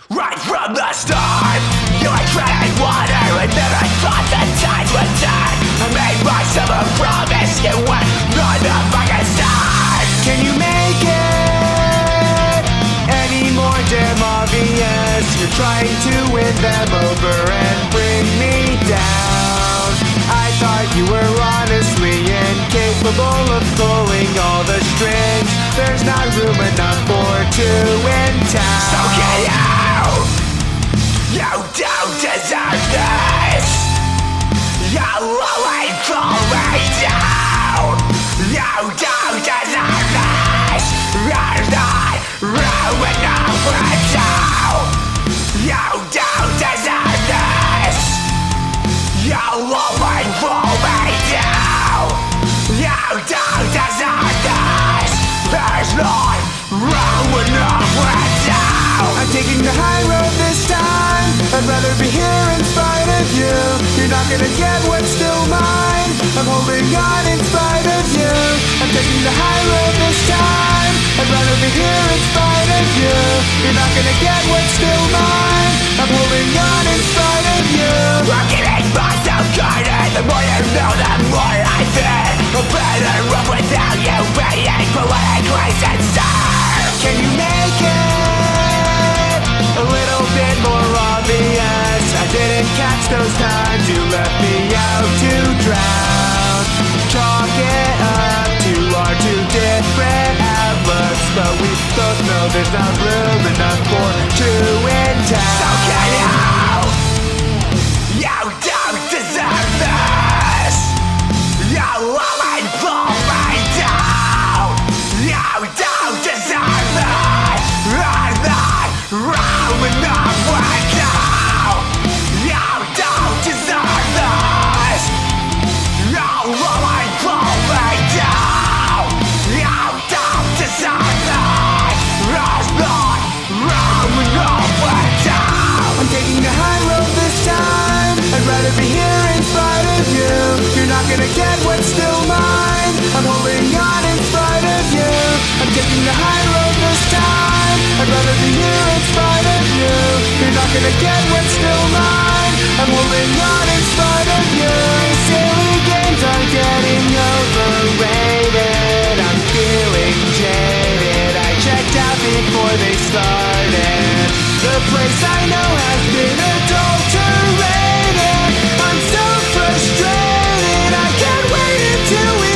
Right from the start, you were treading water and never thought the tide would turn. I made myself a promise, you would not the fucking start. Can you make it any more damn obvious? You're trying to win them over and bring me down. I thought you were honestly incapable of pulling all the strings. There's not room enough for two in town. So get out! You don't deserve this! You'll only pull me down! You don't deserve this! There's not room enough for two! You don't deserve this! You'll only pull me down! You don't deserve this! There's not room enough for two! I'm taking the high road this time. I'd rather be here in spite of you. You're not gonna get what's still mine. I'm holding on in spite of you. I'm taking the high road this time. I'd rather be here in spite of you. You're not gonna get what's still mine. I'm holding on in spite of you. I'm getting myself guarded. The more you know, the more I fear. I'm better off without you being politically sincere. Can you make it a little bit more obvious? I didn't catch those times you left me out to drown. Chalk it up to our two different outlooks, but we both know there's not room enough for two in town. So get out! You don't deserve this! You only pull me down! You don't deserve this! There's not room enough for two! You don't deserve this! You only pull me down! You don't deserve this! There's not room enough for two! I'm taking the high road this time. I'd rather be here in spite of you. You're not gonna get what's still mine. I'm holding on in spite of you. I'm taking the high road this time. I'd rather be here in spite of you. You're not gonna get what's still mine. I'm holding on in spite of you. These silly games are getting overrated. I'm feeling jaded. I checked out before they started. The place I know has been adulterated. I'm so frustrated. I can't wait until we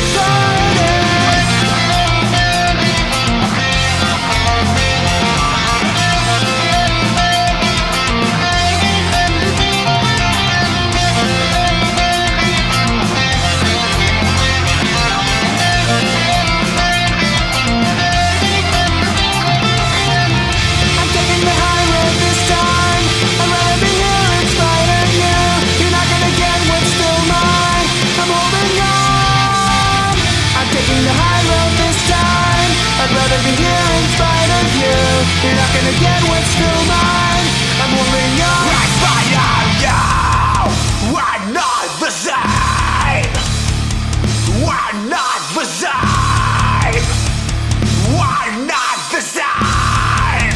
you're not gonna get what's still mine. I'm holding on. In spite of you, we're not the same. We're not the same. We're not the same.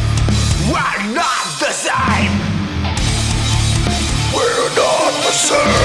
We're not the same. We're not the same.